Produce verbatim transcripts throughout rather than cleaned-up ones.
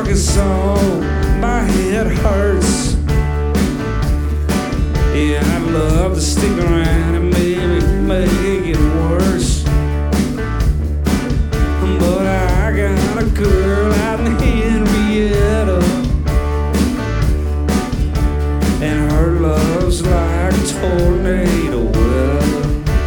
focus on, my head hurts. Yeah, I'd love to stick around and maybe make it worse. But I got a girl out in Henrietta, and her love's like tornado weather.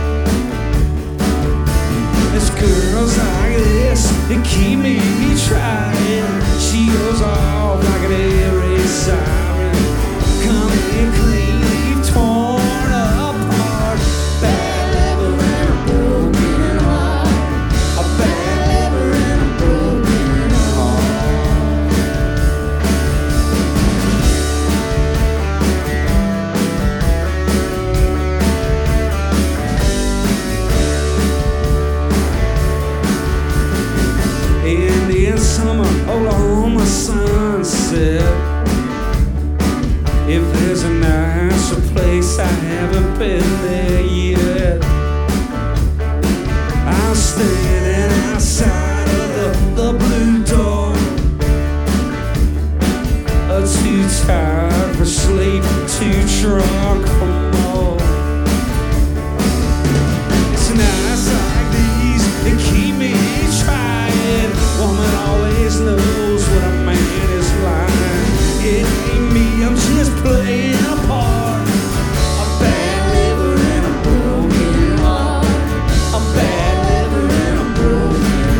It's girls like this that keep me trying. She goes off like an air raid siren, coming clean, leave torn apart. Bad liver and a broken heart. A bad liver and a broken heart. Indian summer, Oklahoma sunset. If there's a nicer place, I haven't been there yet. I'm standing outside of the, the blue door, uh, too tired for sleep, too drunk for more. It's nights like these that keep me trying. Woman always knows what a man is like. It ain't me, I'm just playing a part. A bad liver and a broken heart. A bad liver and a broken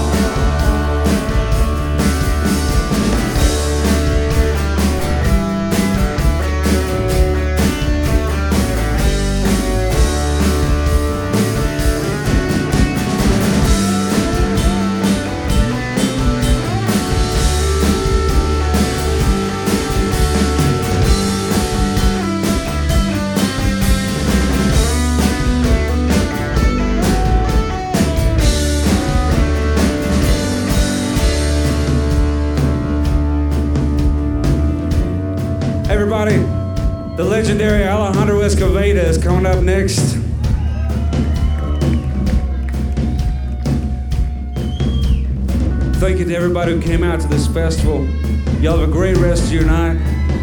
Everybody, the legendary Alejandro Escoveda is coming up next. Thank you to everybody who came out to this festival. Y'all have a great rest of your night.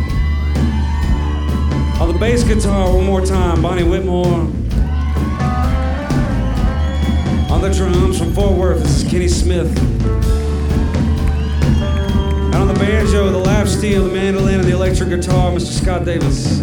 On the bass guitar, one more time, Bonnie Whitmore. On the drums from Fort Worth, this is Kenny Smith. And on the banjo, the lap steel, the mandolin, and the electric guitar, Mister Scott Davis.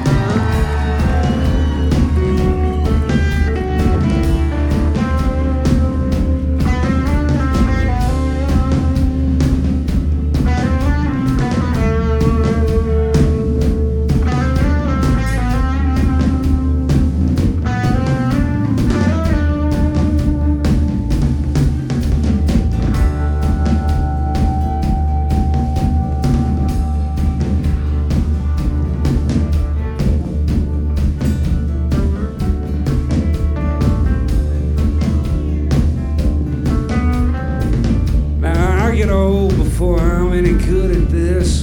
Before I'm any good at this.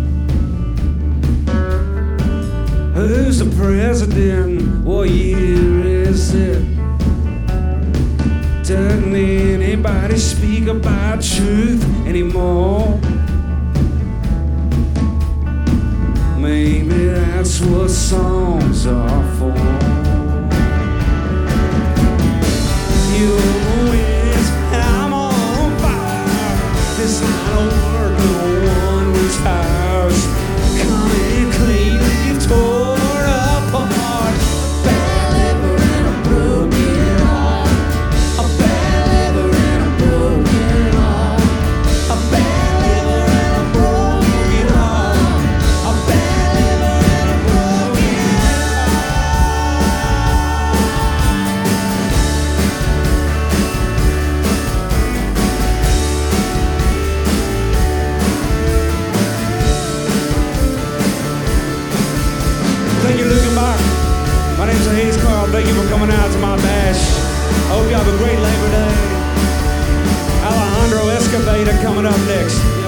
Who's the president? What year is it? Doesn't anybody speak about truth anymore? Maybe that's what songs are for. You always, I'm on fire. This line of work, no one retires. Coming clean, leave torn apart. Bad liver and a broken heart. A bad liver and a broken heart. A bad liver and a broken heart. A bad liver and a broken Thank you, Luke and Mark. My name's Hayes Carl. Thank you for coming out to my bash. I hope you have a great Labor Day. Alejandro Escoveda coming up next.